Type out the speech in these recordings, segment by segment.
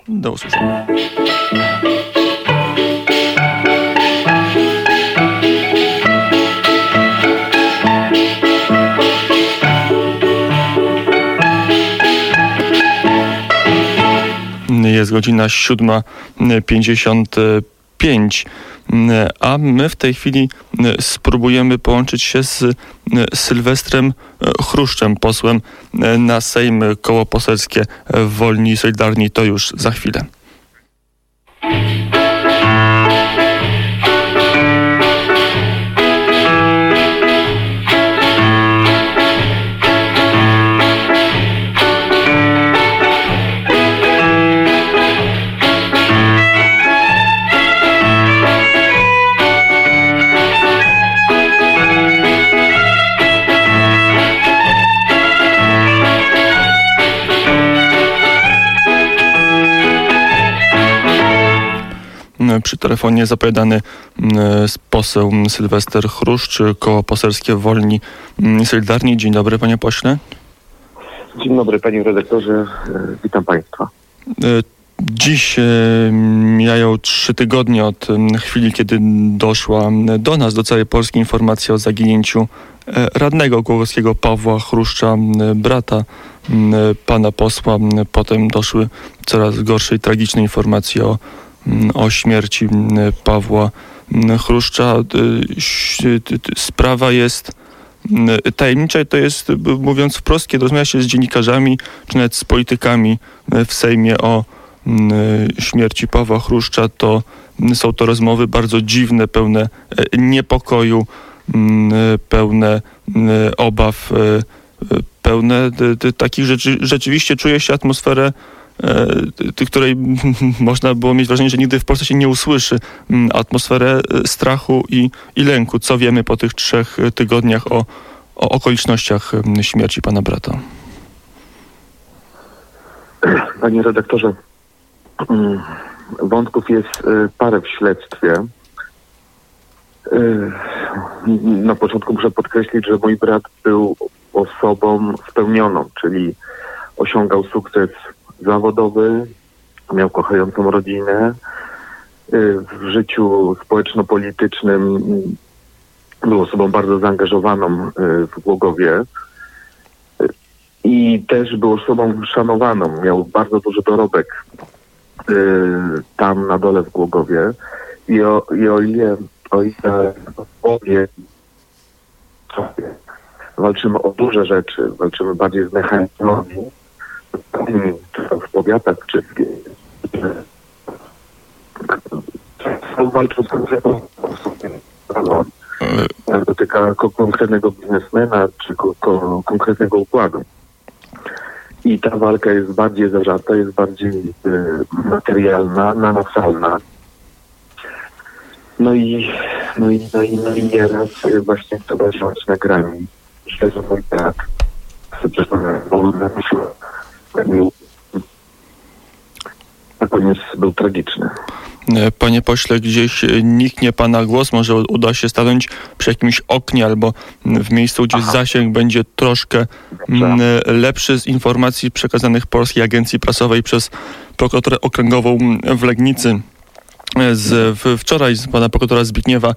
Do usłyszenia. Jest godzina 7:55, a my w tej chwili spróbujemy połączyć się z Sylwestrem Chruszczem, posłem na Sejm, Koło Poselskie Wolni i Solidarni. To już za chwilę. Przy telefonie zapowiadany poseł Sylwester Chruszcz, Koło Poselskie Wolni i Solidarni. Dzień dobry, panie pośle. Dzień dobry, panie redaktorze. Witam państwa. Dziś mijają 3 tygodnie od chwili, kiedy doszła do nas, do całej Polski, informacja o zaginięciu radnego głogowskiego Pawła Chruszcza, brata pana posła. Potem doszły coraz gorsze i tragiczne informacje o śmierci Pawła Chruszcza. Sprawa jest tajemnicza i to jest, mówiąc wprost, kiedy rozmawia się z dziennikarzami, czy nawet z politykami w Sejmie o śmierci Pawła Chruszcza, to są to rozmowy bardzo dziwne, pełne niepokoju, pełne obaw, pełne takich rzeczy. Rzeczywiście czuje się atmosferę, której można było mieć wrażenie, że nigdy w Polsce się nie usłyszy, atmosferę strachu i lęku. Co wiemy po tych 3 tygodniach o okolicznościach śmierci pana brata? Panie redaktorze, wątków jest parę w śledztwie. Na początku muszę podkreślić, że mój brat był osobą spełnioną, czyli osiągał sukces zawodowy, miał kochającą rodzinę. W życiu społeczno-politycznym był osobą bardzo zaangażowaną w Głogowie i też był osobą szanowaną. Miał bardzo duży dorobek tam na dole w Głogowie i o ile walczymy o duże rzeczy, walczymy bardziej z mechanizmami, czy to w powiatach, czy walczą z konkretną sprawą. Dotyka konkretnego biznesmena, czy konkretnego układu. I ta walka jest bardziej zażarta, jest bardziej materialna, namacalna. No i nieraz właśnie trzeba działać na grani. Myślę, że mój brat na koniec był tragiczny. Panie pośle, gdzieś niknie pana głos, może uda się stanąć przy jakimś oknie albo w miejscu, gdzie zasięg będzie troszkę lepszy. Z informacji przekazanych Polskiej Agencji Prasowej przez prokuraturę okręgową w Legnicy wczoraj z pana prokuratora Zbigniewa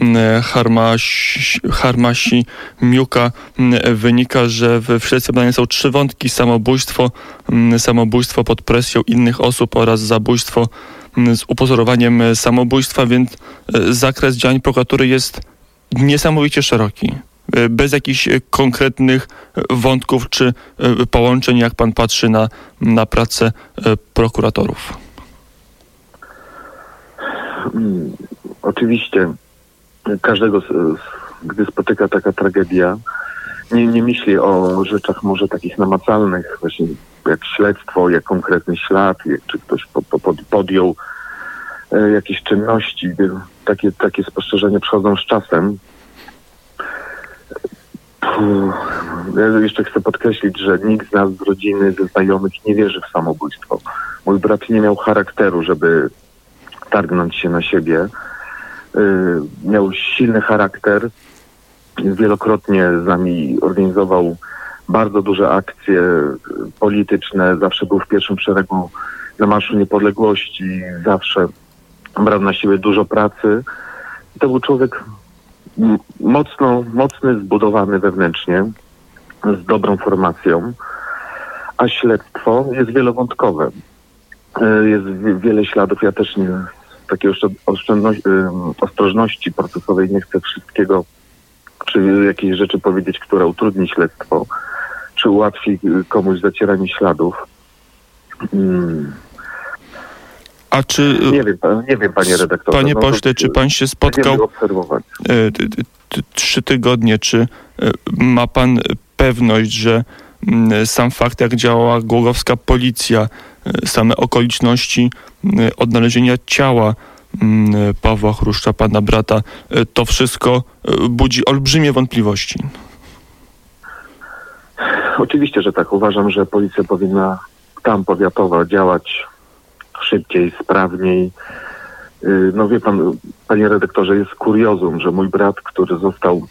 Harmasi-Miuka wynika, że w śledztwie badane są 3 wątki: samobójstwo pod presją innych osób oraz zabójstwo z upozorowaniem samobójstwa, więc zakres działań prokuratury jest niesamowicie szeroki. Bez jakichś konkretnych wątków czy połączeń, jak pan patrzy na pracę prokuratorów. Oczywiście każdego, gdy spotyka taka tragedia, nie myśli o rzeczach może takich namacalnych, właśnie jak śledztwo, jak konkretny ślad, czy ktoś podjął jakieś czynności. Takie spostrzeżenia przychodzą z czasem. Ja jeszcze chcę podkreślić, że nikt z nas z rodziny, ze znajomych nie wierzy w samobójstwo. Mój brat nie miał charakteru, żeby targnąć się na siebie. Miał silny charakter. Wielokrotnie z nami organizował bardzo duże akcje polityczne. Zawsze był w pierwszym szeregu na Marszu Niepodległości, zawsze brał na siebie dużo pracy. To był człowiek mocny, zbudowany wewnętrznie, z dobrą formacją, a śledztwo jest wielowątkowe. Jest wiele śladów. Ja też nie z takiej ostrożności procesowej nie chcę wszystkiego, czy jakiejś rzeczy powiedzieć, która utrudni śledztwo, czy ułatwi komuś zacieranie śladów. A czy... Nie wiem, panie redaktorze. Panie pośle, czy pan się spotkał 3 tygodnie, czy ma pan pewność, że sam fakt, jak działała głogowska policja, same okoliczności odnalezienia ciała Pawła Chruszcza, pana brata, to wszystko budzi olbrzymie wątpliwości? Oczywiście, że tak. Uważam, że policja powinna tam powiatowa działać szybciej, sprawniej. No wie pan, panie redaktorze, jest kuriozum, że mój brat, który został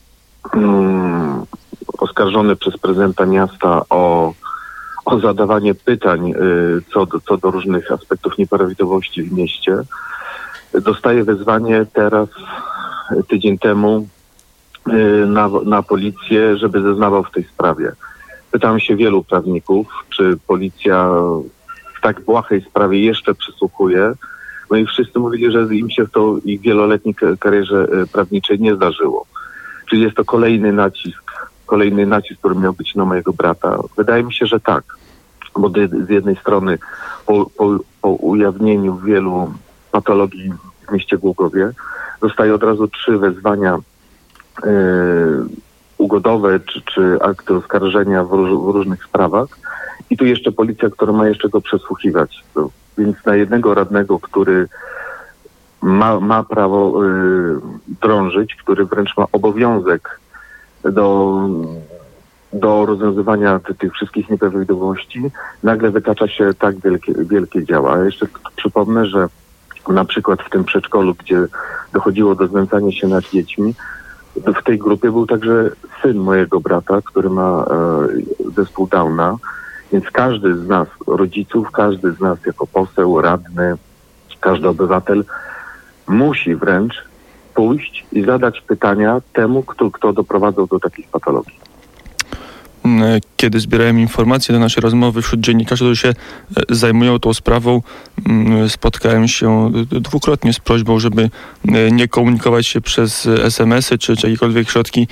oskarżony przez prezydenta miasta o zadawanie pytań co do różnych aspektów nieprawidłowości w mieście, dostaje wezwanie teraz, tydzień temu, na policję, żeby zeznawał w tej sprawie. Pytałem się wielu prawników, czy policja w tak błahej sprawie jeszcze przysłuchuje. No i wszyscy mówili, że im się w to ich wieloletniej karierze prawniczej nie zdarzyło. Czyli jest to kolejny nacisk, który miał być na mojego brata. Wydaje mi się, że tak. Bo z jednej strony po ujawnieniu wielu patologii w mieście Głogowie dostaje od razu 3 wezwania ugodowe czy akty oskarżenia w różnych sprawach. I tu jeszcze policja, która ma jeszcze go przesłuchiwać. Więc na jednego radnego, który ma prawo drążyć, który wręcz ma obowiązek do rozwiązywania tych wszystkich nieprawidłowości, nagle wytacza się tak wielkie działa. A jeszcze przypomnę, że na przykład w tym przedszkolu, gdzie dochodziło do znęcania się nad dziećmi, w tej grupie był także syn mojego brata, który ma zespół Downa, więc każdy z nas, rodziców, każdy z nas jako poseł, radny, każdy obywatel musi wręcz pójść i zadać pytania temu, kto doprowadzał do takich patologii. Kiedy zbierałem informacje do naszej rozmowy wśród dziennikarzy, którzy się zajmują tą sprawą, spotkałem się dwukrotnie z prośbą, żeby nie komunikować się przez SMS-y czy jakiekolwiek środki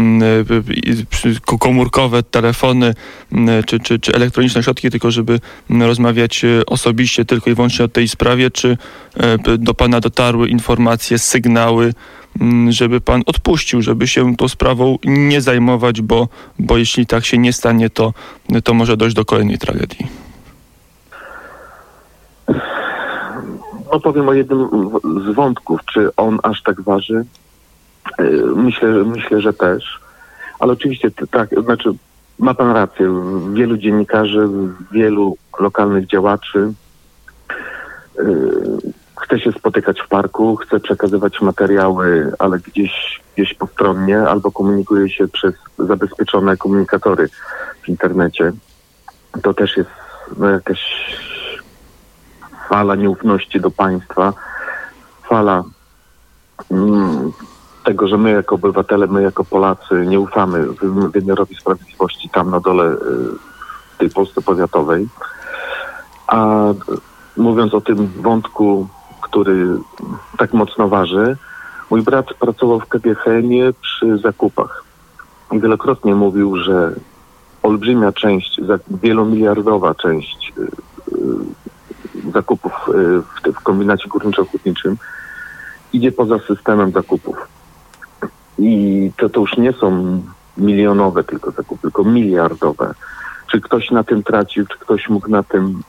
komórkowe, telefony czy elektroniczne środki, tylko żeby rozmawiać osobiście tylko i wyłącznie o tej sprawie. Czy do pana dotarły informacje, sygnały, żeby pan odpuścił, żeby się tą sprawą nie zajmować, bo jeśli tak się nie stanie, to może dojść do kolejnej tragedii? Opowiem o jednym z wątków. Czy on aż tak waży? Myślę, że też. Ale oczywiście tak, znaczy ma pan rację. Wielu dziennikarzy, wielu lokalnych działaczy chce się spotykać w parku, chce przekazywać materiały, ale gdzieś postronnie, albo komunikuje się przez zabezpieczone komunikatory w internecie. To też jest jakaś fala nieufności do państwa, fala tego, że my jako obywatele, my jako Polacy nie ufamy wymiarowi sprawiedliwości tam na dole w tej Polsce powiatowej. A mówiąc o tym wątku, który tak mocno waży, mój brat pracował w KGHM-ie przy zakupach. I wielokrotnie mówił, że olbrzymia część, wielomiliardowa część zakupów w kombinacie górniczo-hutniczym idzie poza systemem zakupów. I to już nie są milionowe tylko zakupy, tylko miliardowe. Czy ktoś na tym tracił, czy ktoś mógł na tym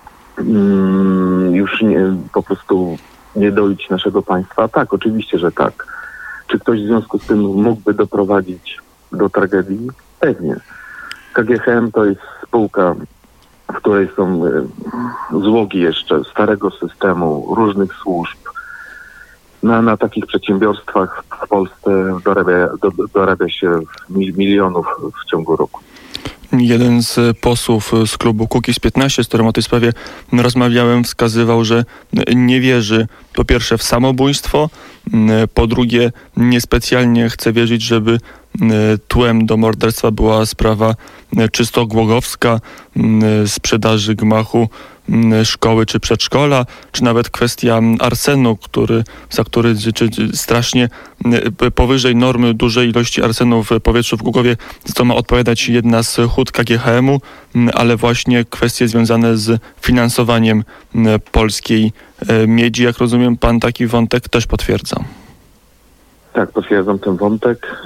już po prostu nie doić naszego państwa? Tak, oczywiście, że tak. Czy ktoś w związku z tym mógłby doprowadzić do tragedii? Pewnie. KGHM to jest spółka, w której są złogi jeszcze starego systemu, różnych służb. Na takich przedsiębiorstwach w Polsce dorabia się milionów w ciągu roku. Jeden z posłów z klubu Kukiz15, z którym o tej sprawie rozmawiałem, wskazywał, że nie wierzy po pierwsze w samobójstwo, po drugie niespecjalnie chce wierzyć, żeby tłem do morderstwa była sprawa czysto głogowska, sprzedaży gmachu szkoły czy przedszkola, czy nawet kwestia arsenu, za który strasznie powyżej normy dużej ilości arsenu w powietrzu w Głogowie, to ma odpowiadać jedna z hut KGHM-u, ale właśnie kwestie związane z finansowaniem polskiej miedzi. Jak rozumiem, pan taki wątek też potwierdza. Tak, potwierdzam ten wątek.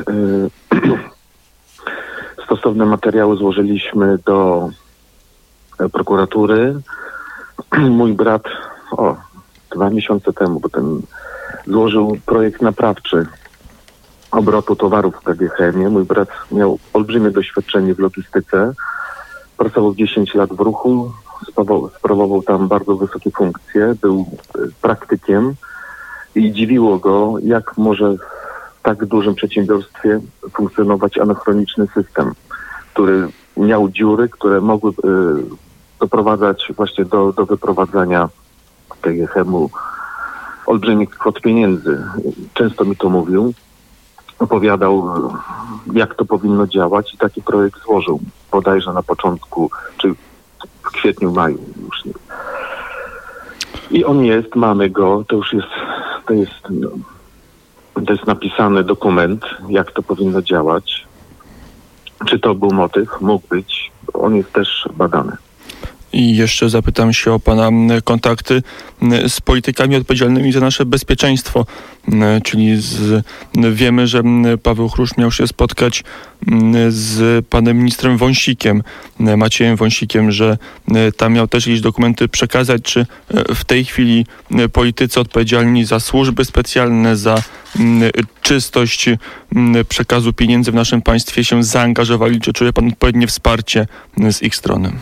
Stosowne materiały złożyliśmy do prokuratury. Mój brat 2 miesiące temu, bo ten złożył projekt naprawczy obrotu towarów w KGHM-ie. Mój brat miał olbrzymie doświadczenie w logistyce. Pracował 10 lat w ruchu, sprawował tam bardzo wysokie funkcje, był praktykiem i dziwiło go, jak może w tak dużym przedsiębiorstwie funkcjonować anachroniczny system, który miał dziury, które mogły doprowadzać właśnie do wyprowadzania KGHM-u olbrzymich kwot pieniędzy. Często mi to mówił, opowiadał, jak to powinno działać i taki projekt złożył bodajże na początku, czy w kwietniu, maju już nie. I on jest, mamy go, to jest napisany dokument, jak to powinno działać. Czy to był motyw? Mógł być. On jest też badany. I jeszcze zapytam się o pana kontakty z politykami odpowiedzialnymi za nasze bezpieczeństwo, czyli wiemy, że Paweł Chruszcz miał się spotkać z panem ministrem Wąsikiem, Maciejem Wąsikiem, że tam miał też jakieś dokumenty przekazać. Czy w tej chwili politycy odpowiedzialni za służby specjalne, za czystość przekazu pieniędzy w naszym państwie się zaangażowali? Czy czuje pan odpowiednie wsparcie z ich strony?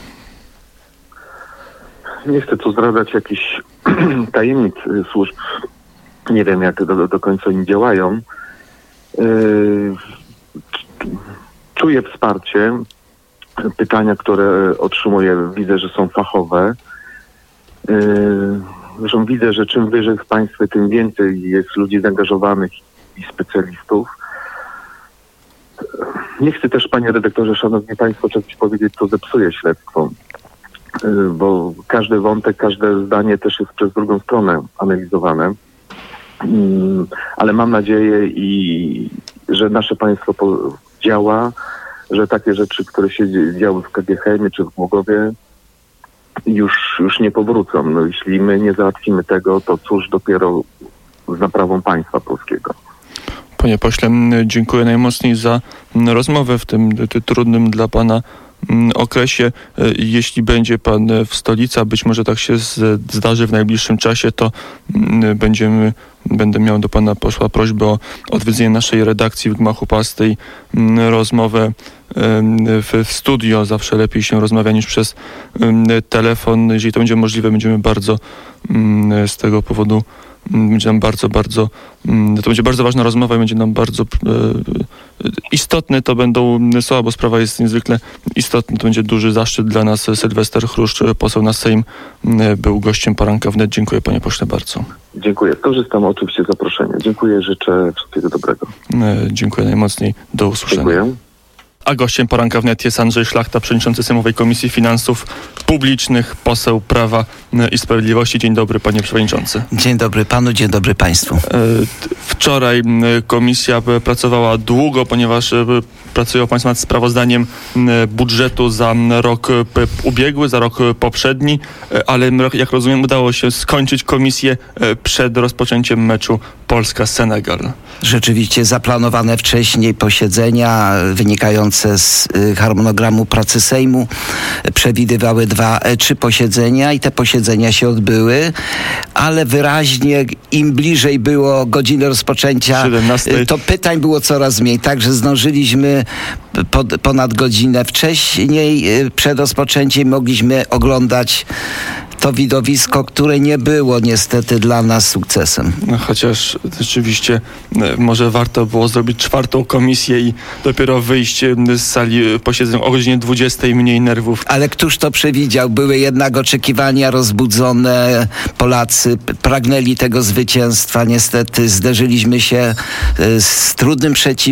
Nie chcę tu zdradzać jakichś tajemnic służb. Nie wiem, jak do końca oni działają. Czuję wsparcie. Pytania, które otrzymuję, widzę, że są fachowe. Zresztą widzę, że czym wyżej w państwie, tym więcej jest ludzi zaangażowanych i specjalistów. Nie chcę też, panie redaktorze, szanowni państwo, czegoś powiedzieć, co zepsuje śledztwo. Bo każdy wątek, każde zdanie też jest przez drugą stronę analizowane. Ale mam nadzieję, że nasze państwo działa, że takie rzeczy, które się działy w KGHM czy w Głogowie, już nie powrócą. No, jeśli my nie załatwimy tego, to cóż dopiero z naprawą państwa polskiego. Panie pośle, dziękuję najmocniej za rozmowę w tym trudnym dla pana okresie. Jeśli będzie pan w stolicy, a być może tak się zdarzy w najbliższym czasie, to będę miał do pana posła prośbę o odwiedzenie naszej redakcji w gmachu Pastej, rozmowę w studio. Zawsze lepiej się rozmawia niż przez telefon. Jeżeli to będzie możliwe, będziemy bardzo z tego powodu będzie nam bardzo to będzie bardzo ważna rozmowa i będzie nam bardzo istotne to będą słowa, bo sprawa jest niezwykle istotna. To będzie duży zaszczyt dla nas. Sylwester Chruszcz, poseł na Sejm, był gościem Poranka Wnet. Dziękuję, panie pośle, bardzo. Dziękuję. Korzystam oczywiście z zaproszenia. Dziękuję, życzę wszystkiego dobrego. Dziękuję najmocniej. Do usłyszenia. Dziękuję. A gościem Poranka Wnet jest Andrzej Szlachta, przewodniczący Sejmowej Komisji Finansów Publicznych, poseł Prawa i Sprawiedliwości. Dzień dobry, panie przewodniczący. Dzień dobry panu, dzień dobry państwu. Wczoraj komisja pracowała długo, ponieważ pracują państwo nad sprawozdaniem budżetu za rok ubiegły, za rok poprzedni, ale jak rozumiem, udało się skończyć komisję przed rozpoczęciem meczu Polska-Senegal. Rzeczywiście zaplanowane wcześniej posiedzenia wynikające z harmonogramu pracy Sejmu przewidywały 3 posiedzenia i te posiedzenia się odbyły, ale wyraźnie im bliżej było godziny rozpoczęcia, 17. To pytań było coraz mniej, także zdążyliśmy ponad godzinę wcześniej przed rozpoczęciem, mogliśmy oglądać to widowisko, które nie było niestety dla nas sukcesem. No, chociaż rzeczywiście może warto było zrobić 4. komisję i dopiero wyjść z sali posiedzeń o godzinie 20, mniej nerwów. Ale któż to przewidział? Były jednak oczekiwania rozbudzone. Polacy pragnęli tego zwycięstwa. Niestety zderzyliśmy się z trudnym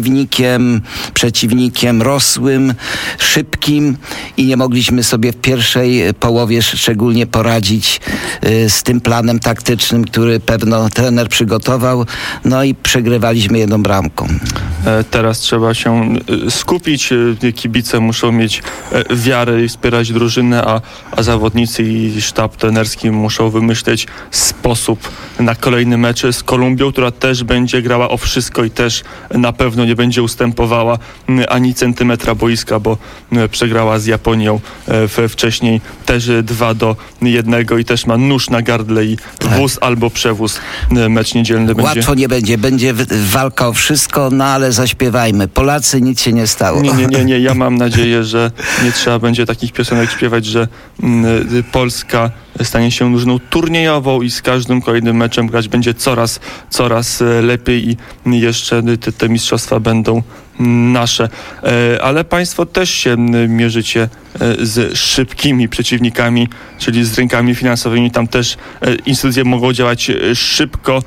przeciwnikiem rosłym, szybkim i nie mogliśmy sobie w pierwszej połowie szczególnie poradzić z tym planem taktycznym, który pewno trener przygotował. No i przegrywaliśmy 1 bramką. Teraz trzeba się skupić. Kibice muszą mieć wiarę i wspierać drużynę, a zawodnicy i sztab trenerski muszą wymyśleć sposób na kolejny mecz z Kolumbią, która też będzie grała o wszystko i też na pewno nie będzie ustępowała ani centymetra boiska, bo przegrała z Japonią wcześniej też 2-1 i też ma nóż na gardle i wóz albo przewóz. Mecz niedzielny będzie. Łatwo nie będzie. Będzie walka o wszystko, no ale zaśpiewajmy. Polacy, nic się nie stało. Nie. Ja mam nadzieję, że nie trzeba będzie takich piosenek śpiewać, że Polska stanie się drużyną turniejową i z każdym kolejnym meczem grać będzie coraz lepiej i jeszcze te mistrzostwa będą nasze. Ale państwo też się mierzycie z szybkimi przeciwnikami, czyli z rynkami finansowymi. Tam też instytucje mogą działać szybko.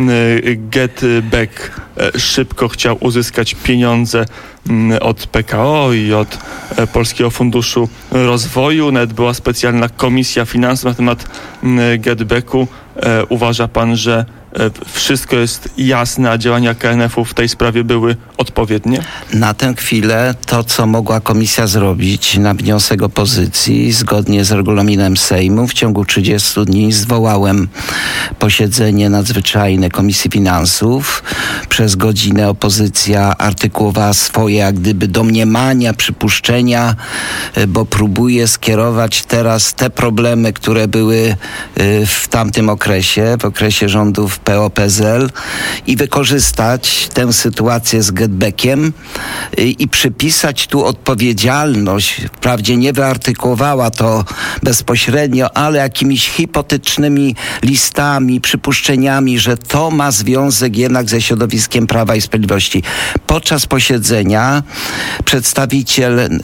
GetBack szybko chciał uzyskać pieniądze od PKO i od Polskiego Funduszu Rozwoju. Nawet była specjalna komisja finansów na temat GetBacku. Uważa pan, że wszystko jest jasne, a działania KNF-u w tej sprawie były odpowiednie? Na tę chwilę to, co mogła komisja zrobić na wniosek opozycji, zgodnie z regulaminem Sejmu, w ciągu 30 dni zwołałem posiedzenie nadzwyczajne Komisji Finansów. Przez godzinę opozycja artykułowała swoje jak gdyby domniemania, przypuszczenia, bo próbuje skierować teraz te problemy, które były w tamtym okresie, w okresie rządów PO-PSL i wykorzystać tę sytuację z GetBackiem i przypisać tu odpowiedzialność. Wprawdzie nie wyartykułowała to bezpośrednio, ale jakimiś hipotetycznymi listami, przypuszczeniami, że to ma związek jednak ze środowiskiem Prawa i Sprawiedliwości. Podczas posiedzenia przedstawiciel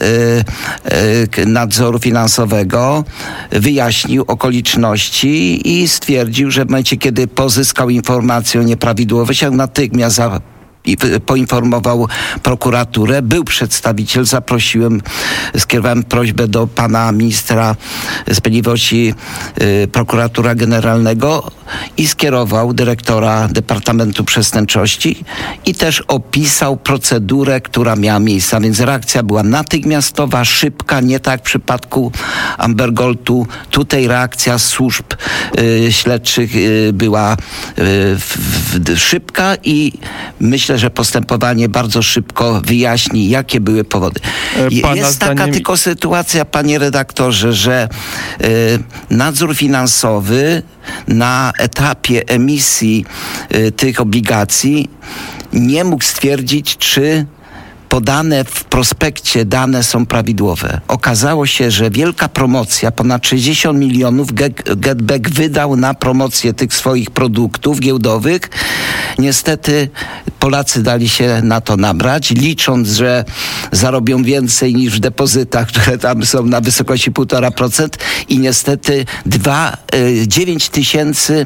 nadzoru finansowego wyjaśnił okoliczności i stwierdził, że w momencie, kiedy pozyskał informację o nieprawidłowościach, natychmiast poinformował prokuraturę. Był przedstawiciel, skierowałem prośbę do pana ministra sprawiedliwości, prokuratora generalnego i skierował dyrektora Departamentu Przestępczości i też opisał procedurę, która miała miejsce. Więc reakcja była natychmiastowa, szybka, nie tak w przypadku Amber Goldu. Tutaj reakcja służb śledczych była szybka i myślę, że postępowanie bardzo szybko wyjaśni, jakie były powody. Jest taka tylko sytuacja, panie redaktorze, że nadzór finansowy na etapie emisji tych obligacji nie mógł stwierdzić, czy podane w prospekcie dane są prawidłowe. Okazało się, że wielka promocja, ponad 60 milionów GetBack wydał na promocję tych swoich produktów giełdowych. Niestety Polacy dali się na to nabrać, licząc, że zarobią więcej niż w depozytach, które tam są na wysokości 1,5% i niestety 9 tysięcy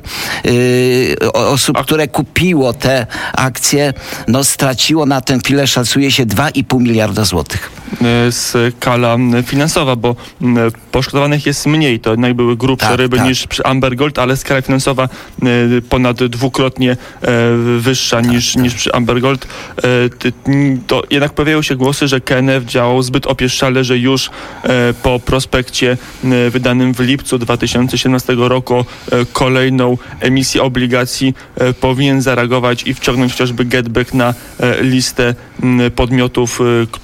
osób, które kupiło te akcje, straciło na tę chwilę, szacuje się 2,5 miliarda złotych. Skala finansowa, bo poszkodowanych jest mniej. To jednak były grubsze ryby niż przy Amber Gold, ale skala finansowa ponad 2-krotnie wyższa niż przy Amber Gold. To jednak pojawiają się głosy, że KNF działał zbyt opieszczale, że już po prospekcie wydanym w lipcu 2017 roku kolejną emisję obligacji powinien zareagować i wciągnąć chociażby GetBack na listę podmiotów,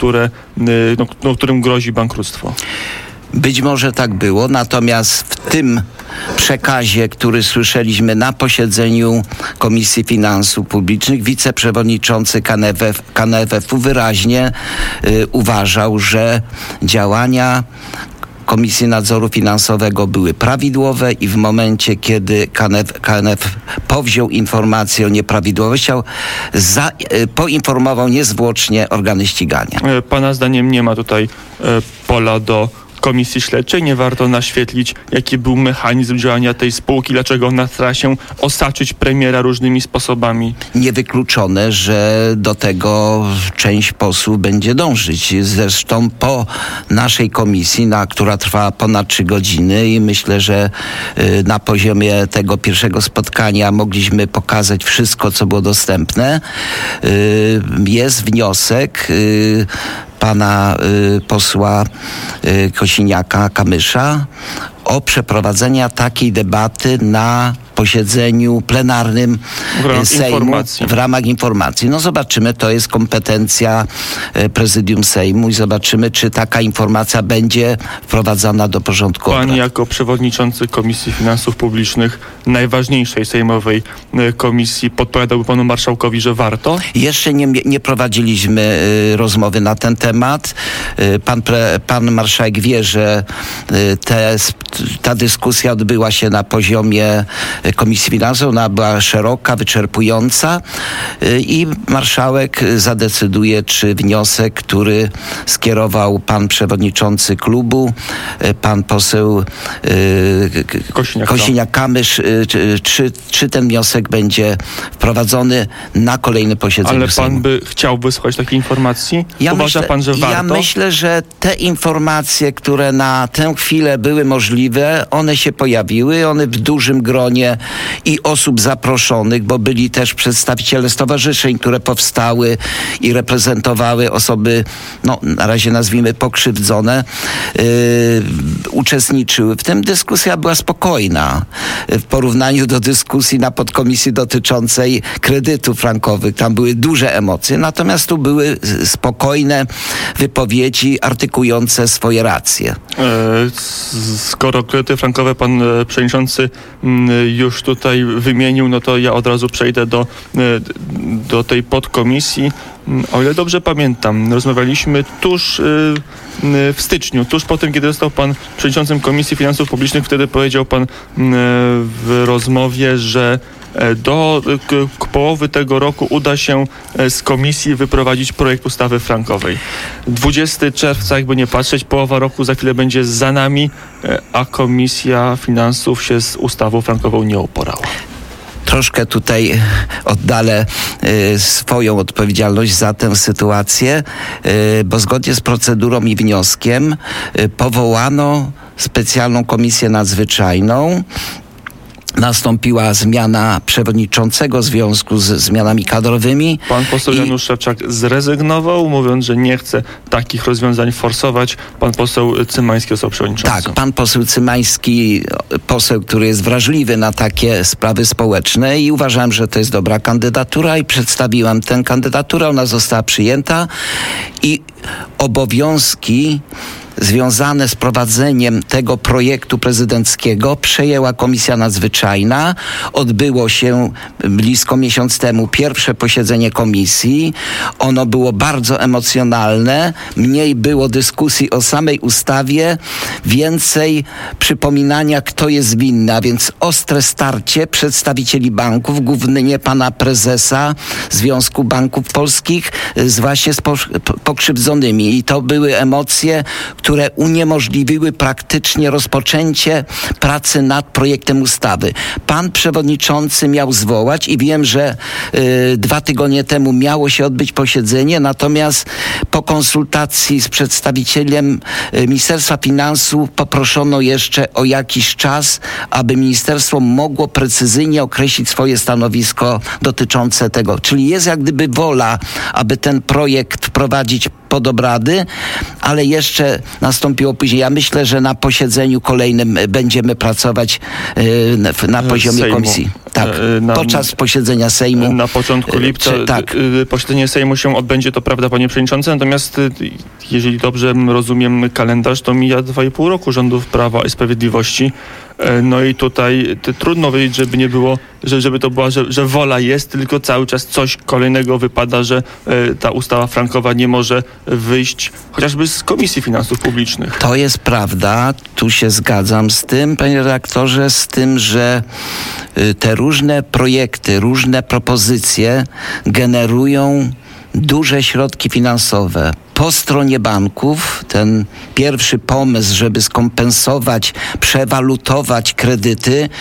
którym grozi bankructwo. Być może tak było, natomiast w tym przekazie, który słyszeliśmy na posiedzeniu Komisji Finansów Publicznych, wiceprzewodniczący KNF-u wyraźnie uważał, że działania Komisji Nadzoru Finansowego były prawidłowe i w momencie, kiedy KNF powziął informację o nieprawidłowościach, poinformował niezwłocznie organy ścigania. Pana zdaniem nie ma tutaj pola do Komisji Śledczej? Nie warto naświetlić, jaki był mechanizm działania tej spółki, dlaczego ona stara się osaczyć premiera różnymi sposobami? Niewykluczone, że do tego część posłów będzie dążyć. Zresztą po naszej komisji, która trwała ponad 3 godziny i myślę, że na poziomie tego pierwszego spotkania mogliśmy pokazać wszystko, co było dostępne. Jest wniosek pana posła Kosiniaka-Kamysza o przeprowadzenie takiej debaty na posiedzeniu plenarnym Sejmu w ramach informacji. No zobaczymy, to jest kompetencja prezydium Sejmu i zobaczymy, czy taka informacja będzie wprowadzana do porządku obrad. Pan jako przewodniczący Komisji Finansów Publicznych, najważniejszej sejmowej komisji, podpowiadałby panu marszałkowi, że warto? Jeszcze nie prowadziliśmy rozmowy na ten temat. Pan marszałek wie, że ta dyskusja odbyła się na poziomie Komisji Finansów, ona była szeroka, wyczerpująca i marszałek zadecyduje, czy wniosek, który skierował pan przewodniczący klubu, pan poseł Kosiniak-Kamysz, czy ten wniosek będzie wprowadzony na kolejne posiedzenie Ale pan Sejmu. by chciał wysłuchać takiej informacji? Uważa pan, że warto? Ja myślę, że te informacje, które na tę chwilę były możliwe, one się pojawiły, one w dużym gronie i osób zaproszonych, bo byli też przedstawiciele stowarzyszeń, które powstały i reprezentowały osoby, na razie nazwijmy pokrzywdzone, uczestniczyły. W tym dyskusja była spokojna w porównaniu do dyskusji na podkomisji dotyczącej kredytów frankowych. Tam były duże emocje, natomiast tu były spokojne wypowiedzi artykujące swoje racje. Skoro kredyty frankowe pan przewodniczący już tutaj wymienił, no to ja od razu przejdę do tej podkomisji. O ile dobrze pamiętam, rozmawialiśmy tuż w styczniu, tuż po tym, kiedy został pan przewodniczącym Komisji Finansów Publicznych. Wtedy powiedział pan w rozmowie, że do połowy tego roku uda się z komisji wyprowadzić projekt ustawy frankowej. 20 czerwca, jakby nie patrzeć, połowa roku za chwilę będzie za nami, a Komisja Finansów się z ustawą frankową nie uporała. Troszkę tutaj oddalę swoją odpowiedzialność za tę sytuację, bo zgodnie z procedurą i wnioskiem powołano specjalną komisję nadzwyczajną. Nastąpiła zmiana przewodniczącego w związku z zmianami kadrowymi. Pan poseł Janusz Szewczak zrezygnował, mówiąc, że nie chce takich rozwiązań forsować. Pan poseł Cymański został przewodniczącym. Tak, pan poseł Cymański, poseł, który jest wrażliwy na takie sprawy społeczne i uważałem, że to jest dobra kandydatura i przedstawiłem tę kandydaturę. Ona została przyjęta i obowiązki związane z prowadzeniem tego projektu prezydenckiego przejęła Komisja Nadzwyczajna. Odbyło się blisko miesiąc temu pierwsze posiedzenie komisji. Ono było bardzo emocjonalne. Mniej było dyskusji o samej ustawie, więcej przypominania, kto jest winny, a więc ostre starcie przedstawicieli banków, głównie pana prezesa Związku Banków Polskich, właśnie z pokrzywdzonymi. I to były emocje, które uniemożliwiły praktycznie rozpoczęcie pracy nad projektem ustawy. Pan przewodniczący miał zwołać i wiem, że 2 tygodnie temu miało się odbyć posiedzenie, natomiast po konsultacji z przedstawicielem Ministerstwa Finansów poproszono jeszcze o jakiś czas, aby ministerstwo mogło precyzyjnie określić swoje stanowisko dotyczące tego. Czyli jest jak gdyby wola, aby ten projekt wprowadzić pod obrady, ale jeszcze nastąpiło później. Ja myślę, że na posiedzeniu kolejnym będziemy pracować na poziomie Sejmu. Komisji. Tak, podczas posiedzenia Sejmu. Na początku lipca tak. Posiedzenie Sejmu się odbędzie, to prawda, panie przewodniczący, natomiast jeżeli dobrze rozumiem kalendarz, to mija 2,5 roku rządów Prawa i Sprawiedliwości. No i tutaj trudno wiedzieć, żeby nie było, żeby to była, że wola jest, tylko cały czas coś kolejnego wypada, że ta ustawa frankowa nie może wyjść chociażby z Komisji Finansów Publicznych. To jest prawda, tu się zgadzam z tym, panie redaktorze, z tym, że te różne projekty, różne propozycje generują duże środki finansowe. Po stronie banków ten pierwszy pomysł, żeby skompensować, przewalutować kredyty,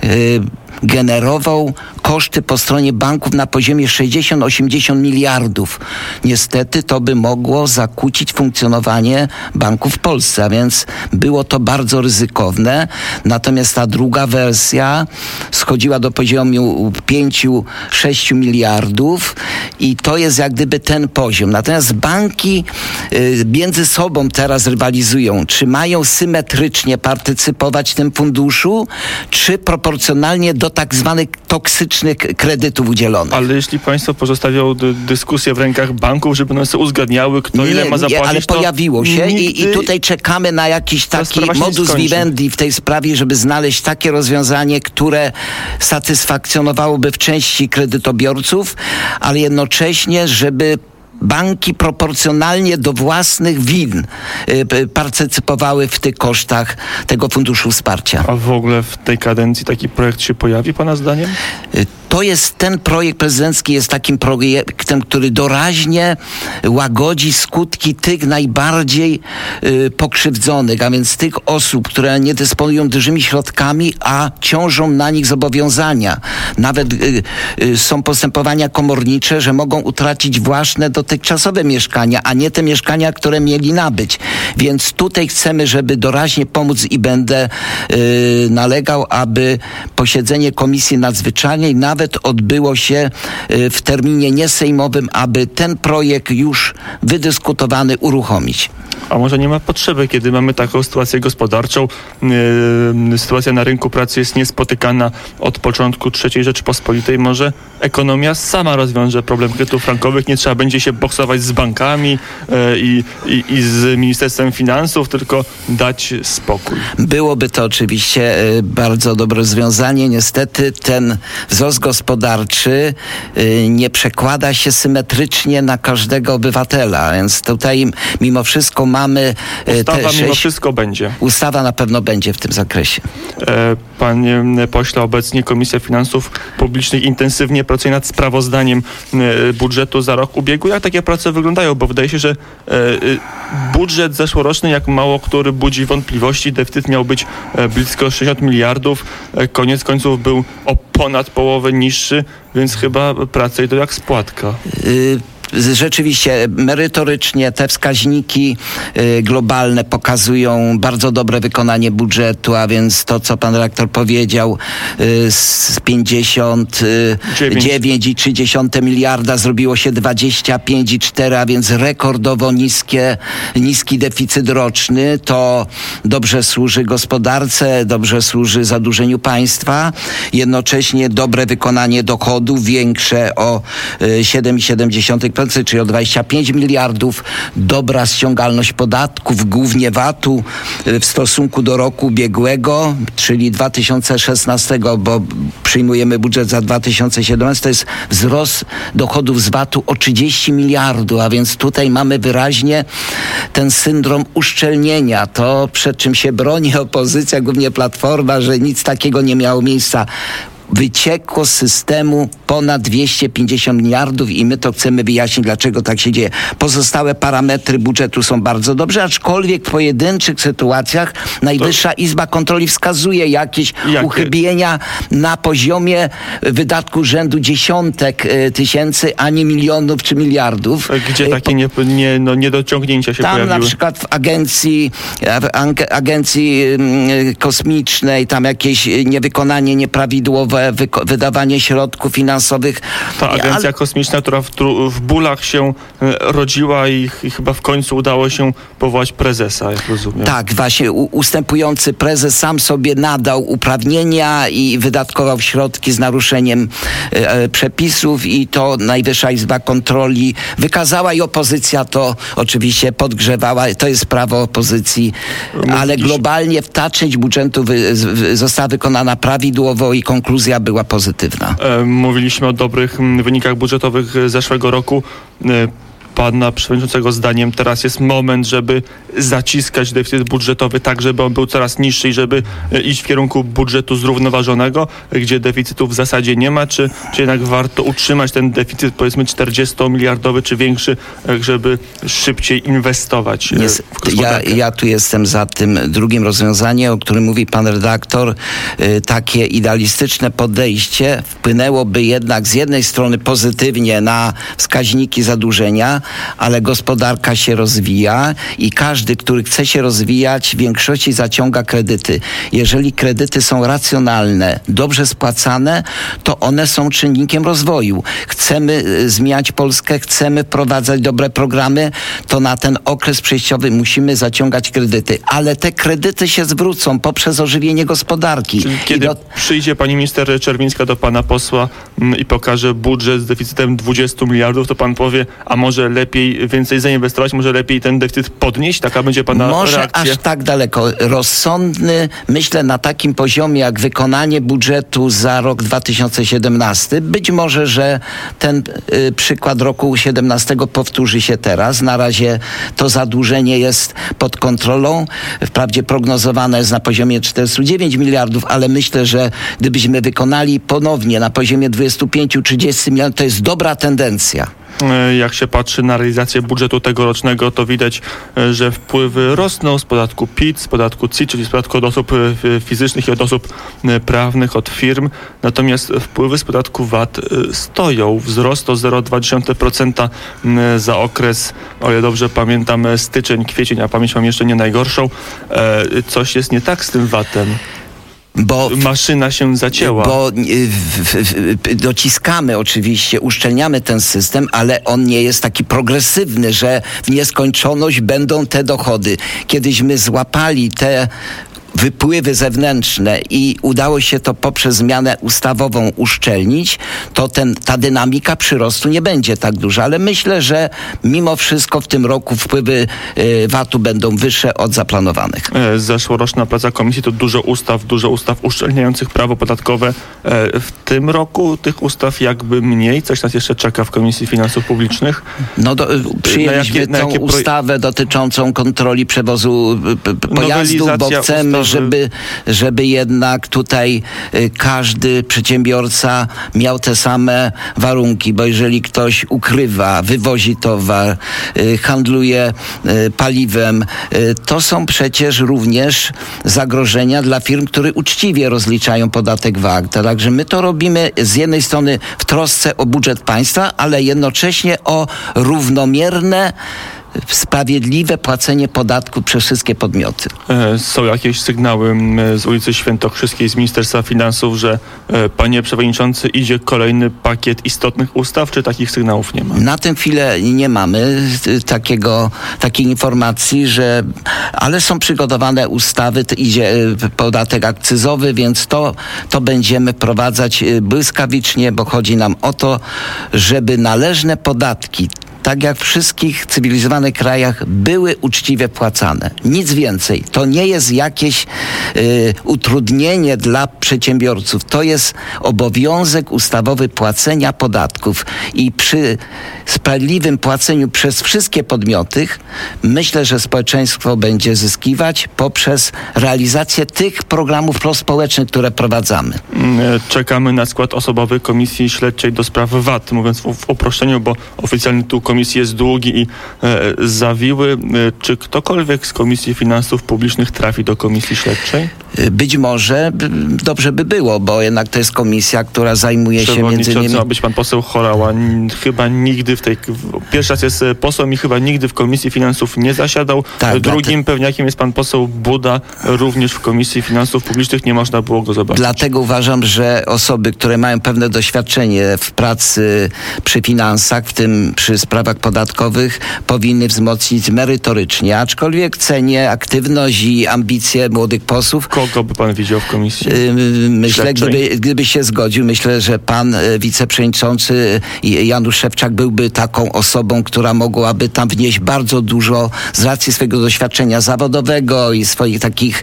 generował koszty po stronie banków na poziomie 60-80 miliardów. Niestety to by mogło zakłócić funkcjonowanie banków w Polsce, a więc było to bardzo ryzykowne. Natomiast ta druga wersja schodziła do poziomu 5-6 miliardów i to jest jak gdyby ten poziom. Natomiast banki między sobą teraz rywalizują. Czy mają symetrycznie partycypować w tym funduszu, czy proporcjonalnie do tak zwanych toksycznych kredytów udzielonych. Ale jeśli państwo pozostawią dyskusję w rękach banków, żeby one sobie uzgadniały, kto ile ma zapłacić, ale pojawiło się i tutaj czekamy na jakiś taki modus vivendi w tej sprawie, żeby znaleźć takie rozwiązanie, które satysfakcjonowałoby w części kredytobiorców, ale jednocześnie, żeby banki proporcjonalnie do własnych win partycypowały w tych kosztach tego funduszu wsparcia. A w ogóle w tej kadencji taki projekt się pojawi, pana zdaniem? Ten projekt prezydencki jest takim projektem, który doraźnie łagodzi skutki tych najbardziej pokrzywdzonych, a więc tych osób, które nie dysponują dużymi środkami, a ciążą na nich zobowiązania. Nawet są postępowania komornicze, że mogą utracić własne dotychczasowe mieszkania, a nie te mieszkania, które mieli nabyć. Więc tutaj chcemy, żeby doraźnie pomóc i będę nalegał, aby posiedzenie Komisji Nadzwyczajnej nawet odbyło się w terminie niesejmowym, aby ten projekt już wydyskutowany uruchomić. A może nie ma potrzeby, kiedy mamy taką sytuację gospodarczą? Sytuacja na rynku pracy jest niespotykana od początku III Rzeczypospolitej. Może ekonomia sama rozwiąże problem kredytów frankowych. Nie trzeba będzie się boksować z bankami i z Ministerstwem Finansów, tylko dać spokój. Byłoby to oczywiście bardzo dobre rozwiązanie. Niestety ten wzrost gospodarczy nie przekłada się symetrycznie na każdego obywatela, więc tutaj mimo wszystko mamy... Ustawa mimo wszystko będzie. Ustawa na pewno będzie w tym zakresie. Panie pośle, obecnie Komisja Finansów Publicznych intensywnie pracuje nad sprawozdaniem budżetu za rok ubiegły. Jak takie prace wyglądają? Bo wydaje się, że budżet zeszłoroczny, jak mało który budzi wątpliwości. Deficyt miał być blisko 60 miliardów. Koniec końców był o ponad połowę niższy, więc chyba prace idą jak z płatka. Rzeczywiście merytorycznie te wskaźniki globalne pokazują bardzo dobre wykonanie budżetu, a więc to, co pan redaktor powiedział, z 59,3 miliarda zrobiło się 25,4, a więc rekordowo niski deficyt roczny. To dobrze służy gospodarce, dobrze służy zadłużeniu państwa. Jednocześnie dobre wykonanie dochodów, większe o 7,7%, czyli o 25 miliardów. Dobra ściągalność podatków, głównie VAT-u w stosunku do roku ubiegłego, czyli 2016, bo przyjmujemy budżet za 2017, to jest wzrost dochodów z VAT-u o 30 miliardów, a więc tutaj mamy wyraźnie ten syndrom uszczelnienia. To, przed czym się broni opozycja, głównie Platforma, że nic takiego nie miało miejsca. Wyciekło z systemu ponad 250 miliardów i my to chcemy wyjaśnić, dlaczego tak się dzieje. Pozostałe parametry budżetu są bardzo dobrze, aczkolwiek w pojedynczych sytuacjach Najwyższa Izba Kontroli wskazuje jakieś uchybienia na poziomie wydatków rzędu dziesiątek tysięcy, a nie milionów czy miliardów. Gdzie takie niedociągnięcia się pojawiły? Tam na przykład w agencji kosmicznej, tam jakieś niewykonanie nieprawidłowe nieprawidłowe wydawanie środków finansowych. Ta agencja kosmiczna, która w bólach się rodziła i chyba w końcu udało się powołać prezesa, jak rozumiem. Tak, właśnie ustępujący prezes sam sobie nadał uprawnienia i wydatkował środki z naruszeniem przepisów i to Najwyższa Izba Kontroli wykazała i opozycja to oczywiście podgrzewała. To jest prawo opozycji, ale globalnie ta część budżetu została wykonana prawidłowo i konkluzja była pozytywna. Mówiliśmy o dobrych wynikach budżetowych zeszłego roku. Pana przewodniczącego zdaniem teraz jest moment, żeby zaciskać deficyt budżetowy tak, żeby on był coraz niższy i żeby iść w kierunku budżetu zrównoważonego, gdzie deficytu w zasadzie nie ma, czy jednak warto utrzymać ten deficyt, powiedzmy 40-miliardowy czy większy, żeby szybciej inwestować w gospodarkę? Ja tu jestem za tym drugim rozwiązaniem, o którym mówi pan redaktor. Takie idealistyczne podejście wpłynęłoby jednak z jednej strony pozytywnie na wskaźniki zadłużenia, ale gospodarka się rozwija i każdy, który chce się rozwijać, w większości zaciąga kredyty. Jeżeli kredyty są racjonalne, dobrze spłacane, to one są czynnikiem rozwoju. Chcemy zmieniać Polskę, chcemy wprowadzać dobre programy, to na ten okres przejściowy musimy zaciągać kredyty. Ale te kredyty się zwrócą poprzez ożywienie gospodarki. Czyli kiedy przyjdzie pani minister Czerwińska do pana posła i pokaże budżet z deficytem 20 miliardów, to pan powie, a może lepiej więcej zainwestować, może lepiej ten deficyt podnieść? Taka będzie pana może reakcja? Aż tak daleko. Rozsądny, myślę, na takim poziomie jak wykonanie budżetu za rok 2017. Być może, że ten przykład roku 2017 powtórzy się teraz. Na razie to zadłużenie jest pod kontrolą. Wprawdzie prognozowane jest na poziomie 49 miliardów, ale myślę, że gdybyśmy wykonali ponownie na poziomie 25-30 miliardów, to jest dobra tendencja. Jak się patrzy na realizację budżetu tegorocznego, to widać, że wpływy rosną z podatku PIT, z podatku CIT, czyli z podatku od osób fizycznych i od osób prawnych, od firm. Natomiast wpływy z podatku VAT stoją. Wzrost o 0,2% za okres, o ile dobrze pamiętam, styczeń, kwiecień, a pamięć mam jeszcze nie najgorszą. Coś jest nie tak z tym VAT-em. Bo maszyna się zacięła. Bo dociskamy oczywiście, uszczelniamy ten system, ale on nie jest taki progresywny, że w nieskończoność będą te dochody. Kiedyśmy złapali te wypływy zewnętrzne i udało się to poprzez zmianę ustawową uszczelnić, to ta dynamika przyrostu nie będzie tak duża, ale myślę, że mimo wszystko w tym roku wpływy VAT-u będą wyższe od zaplanowanych. Zeszłoroczna praca komisji to dużo ustaw uszczelniających prawo podatkowe. W tym roku tych ustaw jakby mniej. Coś nas jeszcze czeka w Komisji Finansów Publicznych. Przyjęliśmy tą ustawę dotyczącą kontroli przewozu pojazdów, bo chcemy, żeby jednak tutaj każdy przedsiębiorca miał te same warunki, bo jeżeli ktoś ukrywa, wywozi towar, handluje paliwem, to są przecież również zagrożenia dla firm, które uczciwie rozliczają podatek VAT. Także my to robimy z jednej strony w trosce o budżet państwa, ale jednocześnie o równomierne, sprawiedliwe płacenie podatku przez wszystkie podmioty. Są jakieś sygnały z ulicy Świętokrzyskiej, z Ministerstwa Finansów, że panie przewodniczący, idzie kolejny pakiet istotnych ustaw, czy takich sygnałów nie ma? Na tę chwilę nie mamy takiej informacji, ale są przygotowane ustawy, idzie podatek akcyzowy, więc to będziemy wprowadzać błyskawicznie, bo chodzi nam o to, żeby należne podatki, tak jak w wszystkich cywilizowanych krajach, były uczciwie płacane. Nic więcej. To nie jest jakieś utrudnienie dla przedsiębiorców. To jest obowiązek ustawowy płacenia podatków. I przy sprawiedliwym płaceniu przez wszystkie podmioty, myślę, że społeczeństwo będzie zyskiwać poprzez realizację tych programów prospołecznych, które prowadzamy. Czekamy na skład osobowy Komisji Śledczej do spraw VAT, mówiąc w uproszczeniu, bo oficjalnie tu komisji jest długi i zawiły. Czy ktokolwiek z Komisji Finansów Publicznych trafi do Komisji Śledczej? Być może dobrze by było, bo jednak to jest komisja, która zajmuje się między innymi... Ma być pan poseł Horała. Chyba nigdy pierwszy raz jest posłem i chyba nigdy w Komisji Finansów nie zasiadał. Tak, drugim pewniakiem jest pan poseł Buda. Również w Komisji Finansów Publicznych nie można było go zobaczyć. Dlatego uważam, że osoby, które mają pewne doświadczenie w pracy przy finansach, w tym przy sprawach podatkowych, powinny wzmocnić merytorycznie. Aczkolwiek cenię aktywność i ambicje młodych posłów. Kogo by pan widział w komisji? Myślę, gdyby się zgodził, myślę, że pan wiceprzewodniczący Janusz Szewczak byłby taką osobą, która mogłaby tam wnieść bardzo dużo z racji swojego doświadczenia zawodowego i swoich takich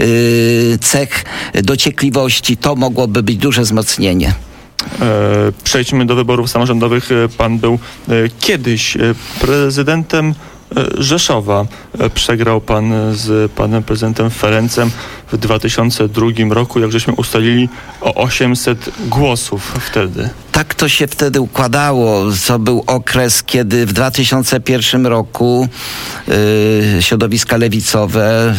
cech dociekliwości. To mogłoby być duże wzmocnienie. Przejdźmy do wyborów samorządowych. Pan był kiedyś prezydentem Rzeszowa. Przegrał pan z panem prezydentem Ferencem w 2002 roku, jak żeśmy ustalili, o 800 głosów wtedy. Tak to się wtedy układało. To był okres, kiedy w 2001 roku środowiska lewicowe,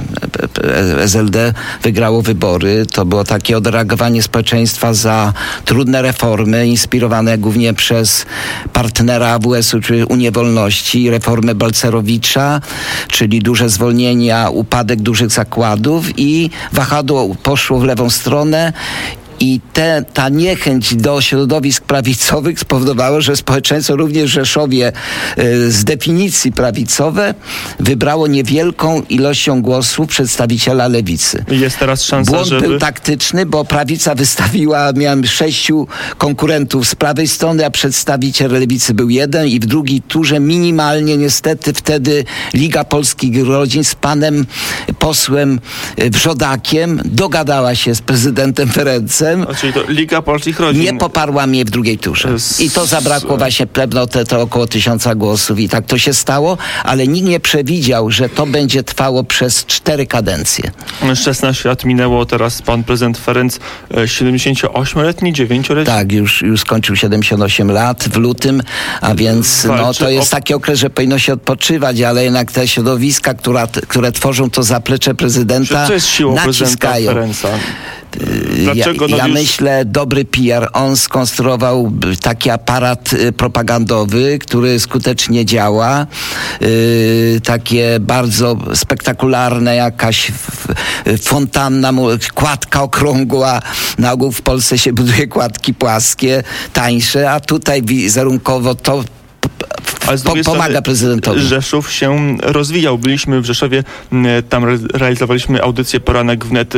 SLD, wygrało wybory. To było takie odreagowanie społeczeństwa za trudne reformy, inspirowane głównie przez partnera AWS-u, czyli Unię Wolności, reformę Balcerowicza, czyli duże zwolnienia, upadek dużych zakładów i wahadło poszło w lewą stronę. I ta niechęć do środowisk prawicowych spowodowała, że społeczeństwo również w Rzeszowie z definicji prawicowe wybrało niewielką ilością głosów przedstawiciela lewicy. Jest teraz szansa, Błąd był taktyczny, bo prawica wystawiła, miałem 6 konkurentów z prawej strony, a przedstawiciel lewicy był jeden i w drugiej turze minimalnie niestety wtedy Liga Polskich Rodzin z panem posłem Wrzodakiem dogadała się z prezydentem Ferencem. Czyli to Liga Polskich Rodzin. Nie poparła mnie w drugiej turze. I to zabrakło właśnie plebno te około 1000 głosów i tak to się stało, ale nikt nie przewidział, że to będzie trwało przez 4 kadencje. 16 lat minęło, teraz pan prezydent Ferenc 78-letni, 9-letni? Tak, już skończył 78 lat w lutym, a więc to jest taki okres, że powinno się odpoczywać, ale jednak te środowiska, które tworzą to zaplecze prezydenta, co jest siłą naciskają. Prezydenta Ferenca? Dlaczego? Ja myślę, dobry PR. On skonstruował taki aparat propagandowy, który skutecznie działa. Takie bardzo spektakularne, jakaś fontanna, kładka okrągła. Na ogół w Polsce się buduje kładki płaskie, tańsze, a tutaj wizerunkowo to pomaga prezydentowi. Rzeszów się rozwijał. Byliśmy w Rzeszowie, tam realizowaliśmy audycję Poranek Wnet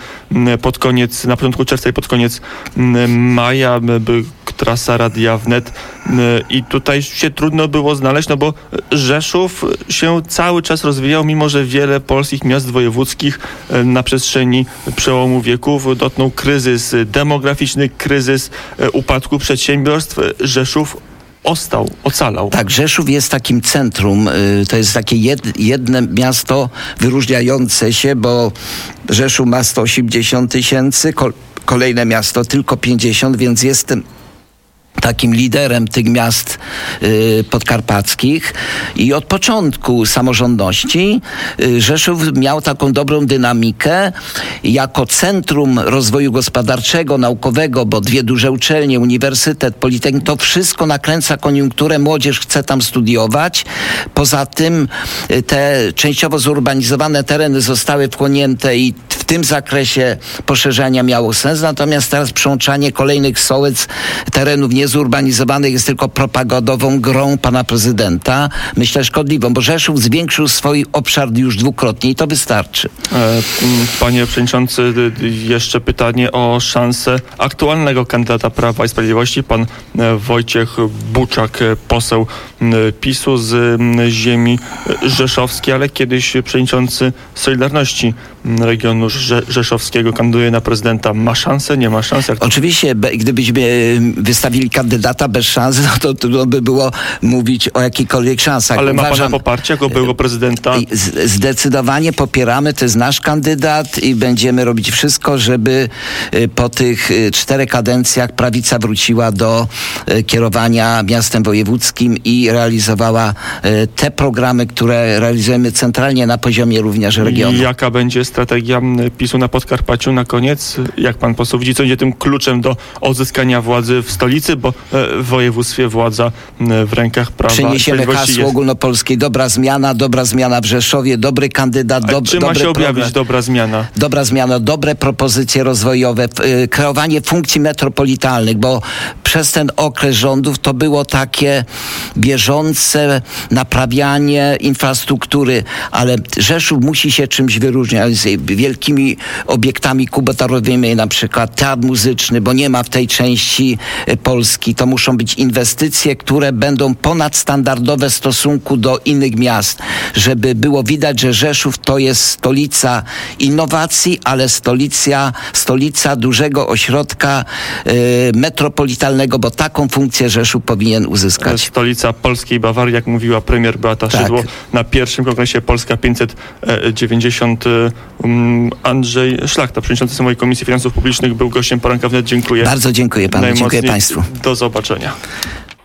na początku czerwca i pod koniec maja. Trasa Radia Wnet i tutaj się trudno było znaleźć, bo Rzeszów się cały czas rozwijał, mimo że wiele polskich miast wojewódzkich na przestrzeni przełomu wieków dotknął kryzys demograficzny, kryzys upadku przedsiębiorstw. Rzeszów ocalał. Tak, Rzeszów jest takim centrum, to jest takie jedno miasto wyróżniające się, bo Rzeszów ma 180 000, kolejne miasto tylko 50, więc jestem takim liderem tych miast podkarpackich i od początku samorządności Rzeszów miał taką dobrą dynamikę jako centrum rozwoju gospodarczego, naukowego, bo 2 duże uczelnie, uniwersytet, politechnik, to wszystko nakręca koniunkturę, młodzież chce tam studiować. Poza tym te częściowo zurbanizowane tereny zostały wchłonięte i w tym zakresie poszerzenia miało sens, natomiast teraz przełączanie kolejnych sołec terenów niezurbanizowanych jest tylko propagandową grą pana prezydenta. Myślę szkodliwą, bo Rzeszów zwiększył swój obszar już 2-krotnie i to wystarczy. Panie przewodniczący, jeszcze pytanie o szansę aktualnego kandydata Prawa i Sprawiedliwości, pan Wojciech Buczak, poseł PiS-u z ziemi rzeszowskiej, ale kiedyś przewodniczący Solidarności regionu rzeszowskiego, kandyduje na prezydenta. Ma szansę, nie ma szans? Oczywiście, gdybyśmy wystawili kandydata bez szans, no to trudno by było mówić o jakichkolwiek szansach. Ale ma pana poparcie jako byłego prezydenta? Zdecydowanie popieramy, to jest nasz kandydat i będziemy robić wszystko, żeby po tych 4 kadencjach prawica wróciła do kierowania miastem wojewódzkim i realizowała te programy, które realizujemy centralnie na poziomie również regionu. I jaka będzie strategia PiS-u na Podkarpaciu na koniec? Jak pan poseł widzi, co będzie tym kluczem do odzyskania władzy w stolicy, bo w województwie władza w rękach Prawa. Przeniesiemy hasło ogólnopolskiej dobra zmiana w Rzeszowie, dobry kandydat, czym ma się objawić dobra zmiana? Dobra zmiana, dobre propozycje rozwojowe, kreowanie funkcji metropolitalnych, bo przez ten okres rządów to było takie bieżące naprawianie infrastruktury, ale Rzeszów musi się czymś wyróżniać, z wielkimi obiektami kubotorowymi, na przykład teatr muzyczny, bo nie ma w tej części Polski. To muszą być inwestycje, które będą ponadstandardowe w stosunku do innych miast, żeby było widać, że Rzeszów to jest stolica innowacji, ale stolica dużego ośrodka metropolitalnego, bo taką funkcję Rzeszów powinien uzyskać. Stolica polskiej Bawarii, jak mówiła premier Beata Szydło na pierwszym kongresie Polska 590. Andrzej Szlachta, przewodniczący Sejmowej Komisji Finansów Publicznych, był gościem poranka wnet. Dziękuję. Bardzo dziękuję panu, dziękuję państwu. Do zobaczenia.